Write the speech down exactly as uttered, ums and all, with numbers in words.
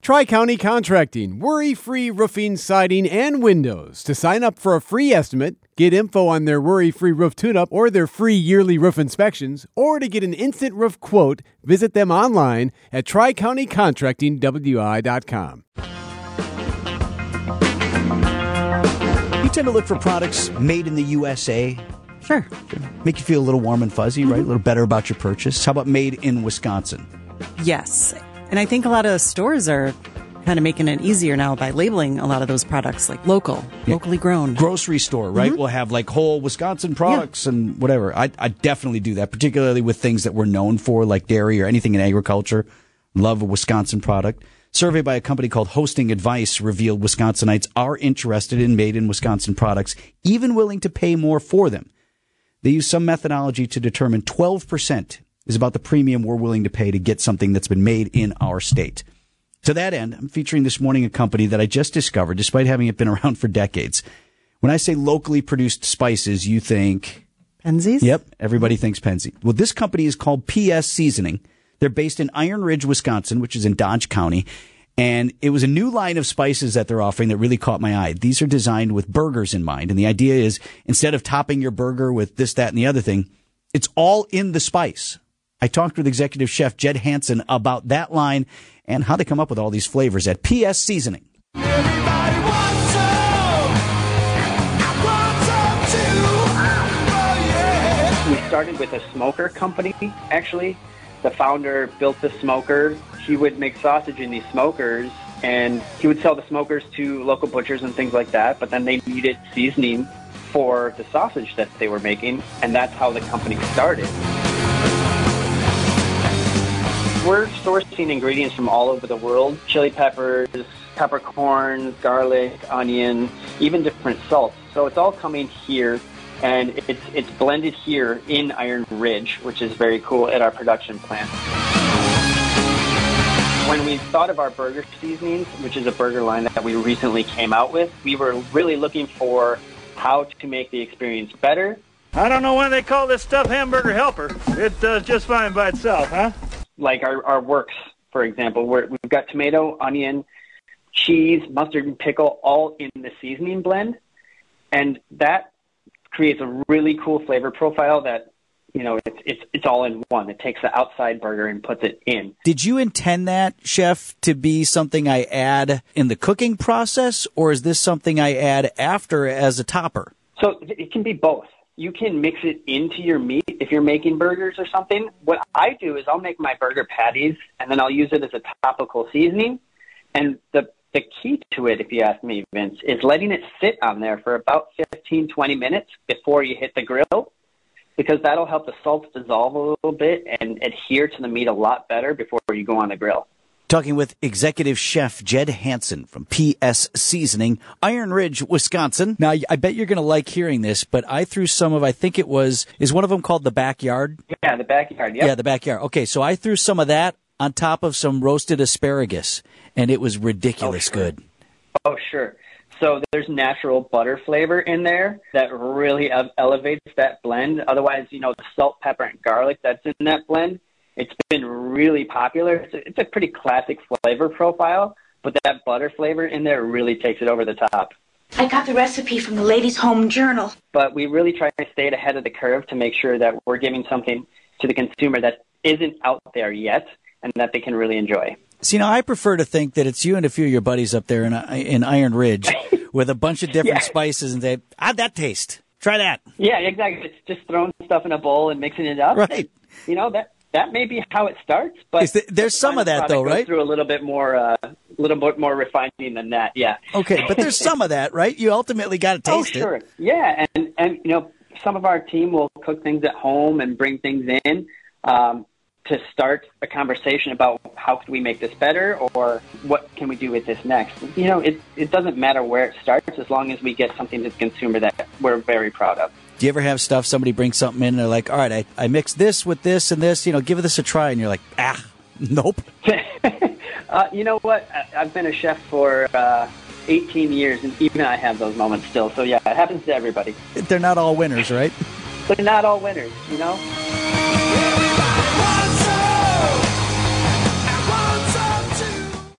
Tri-County Contracting, worry-free roofing, siding, and windows. To sign up for a free estimate, get info on their worry-free roof tune-up or their free yearly roof inspections, or to get an instant roof quote, visit them online at tri county contracting w i dot com. You tend to look for products made in the U S A. Sure. Make you feel a little warm and fuzzy, mm-hmm. right? A little better about your purchase. How about made in Wisconsin? Yes. And I think a lot of stores are kind of making it easier now by labeling a lot of those products like local, yeah. locally grown. Grocery store, right? Mm-hmm. Will have like whole Wisconsin products yeah. and whatever. I, I definitely do that, particularly with things that we're known for, like dairy or anything in agriculture. Love a Wisconsin product. Survey by a company called Hosting Advice revealed Wisconsinites are interested in made in Wisconsin products, even willing to pay more for them. They use some methodology to determine twelve percent is about the premium we're willing to pay to get something that's been made in our state. To that end, I'm featuring this morning a company that I just discovered, despite having it been around for decades. When I say locally produced spices, you think... Penzeys? Yep, everybody thinks Penzeys. Well, this company is called P S Seasoning. They're based in Iron Ridge, Wisconsin, which is in Dodge County. And it was a new line of spices that they're offering that really caught my eye. These are designed with burgers in mind. And the idea is, instead of topping your burger with this, that, and the other thing, it's all in the spice. I talked with executive chef Jed Hansen about that line and how they come up with all these flavors at P S Seasoning. Everybody wants some. Want some too. Oh, yeah. We started with a smoker company, actually. The founder built the smoker. He would make sausage in these smokers, and he would sell the smokers to local butchers and things like that, but then they needed seasoning for the sausage that they were making, and that's how the company started. We're sourcing ingredients from all over the world: chili peppers, peppercorns, garlic, onion, even different salts. So it's all coming here, and it's it's blended here in Iron Ridge, which is very cool at our production plant. When we thought of our burger seasonings, which is a burger line that we recently came out with, we were really looking for how to make the experience better. I don't know why they call this stuff Hamburger Helper. It does just fine by itself, huh? Like our, our works, for example, where we've got tomato, onion, cheese, mustard, and pickle all in the seasoning blend. And that creates a really cool flavor profile that, you know, it's, it's, it's all in one. It takes the outside burger and puts it in. Did you intend that, Chef, to be something I add in the cooking process, or is this something I add after as a topper? So it can be both. You can mix it into your meat if you're making burgers or something. What I do is I'll make my burger patties, and then I'll use it as a topical seasoning. And the the key to it, if you ask me, Vince, is letting it sit on there for about fifteen, twenty minutes before you hit the grill, because that'll help the salts dissolve a little bit and adhere to the meat a lot better before you go on the grill. Talking with executive chef Jed Hansen from P S Seasoning, Iron Ridge, Wisconsin. Now, I bet you're going to like hearing this, but I threw some of, I think it was, is one of them called the Backyard? Yeah, the Backyard, yep. Yeah, the Backyard. Okay, so I threw some of that on top of some roasted asparagus, and it was ridiculous oh, sure. good. Oh, sure. So there's natural butter flavor in there that really elevates that blend. Otherwise, you know, the salt, pepper, and garlic that's in that blend, it's been really popular. It's a, it's a pretty classic flavor profile, but that butter flavor in there really takes it over the top. I got the recipe from the Ladies' Home Journal. But we really try to stay ahead of the curve to make sure that we're giving something to the consumer that isn't out there yet and that they can really enjoy. See, now, I prefer to think that it's you and a few of your buddies up there in, in Iron Ridge with a bunch of different yeah. spices and say, how'd that taste? Try that. Yeah, exactly. It's just throwing stuff in a bowl and mixing it up. Right. You know, that that may be how it starts, but the, there's some of that, though, right? Goes through a little bit more, a uh, little bit more refining than that, yeah. Okay, but there's some of that, right? You ultimately got to taste oh, sure. it. Yeah, and, and, you know, some of our team will cook things at home and bring things in um, to start a conversation about how can we make this better or what can we do with this next. You know, it, it doesn't matter where it starts as long as we get something to the consumer that we're very proud of. Do you ever have stuff, somebody brings something in and they're like, all right, I, I mixed this with this and this, you know, give this a try. And you're like, ah, nope. uh, you know what? I, I've been a chef for uh, eighteen years, and even I have those moments still. So, yeah, it happens to everybody. They're not all winners, right? They're not all winners, you know?